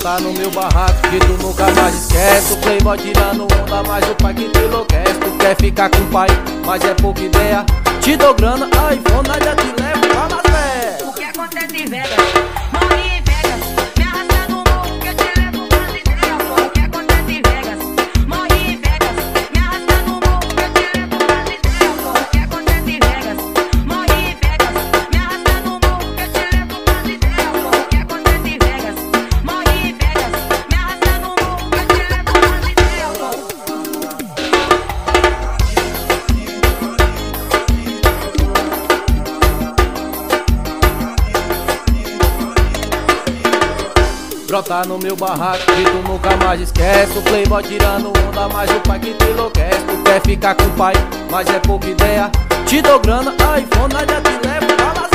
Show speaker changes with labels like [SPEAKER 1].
[SPEAKER 1] Brota no meu barraco que tu nunca mais esquece. O playboy tirando onda, mas o pai que te enlouquece. Tu quer ficar com o pai, mas é pouca ideia. Te dou grana, iPhone, ainda te levo pra mais pé.
[SPEAKER 2] O que acontece em Vegas? Morri em Vegas. Me arrasta no morro que eu te levo pras ideias. O que acontece em Vegas? Morri em Vegas. Me arrasta no morro que eu te levo pras ideias. O que acontece em Vegas? Morri em Vegas. Me arrasta no morro que eu te levo pras ideias. O que acontece em Vegas? Morri em Vegas. Me arrasta no morro que eu te levo pras ideias.
[SPEAKER 1] Brota no meu barraco que tu nunca mais esquece. O playboy tirando onda, mas o pai que te enlouquece. Tu quer ficar com o pai, mas é pouca ideia. Te dou grana, iPhone, ainda te levo pra mais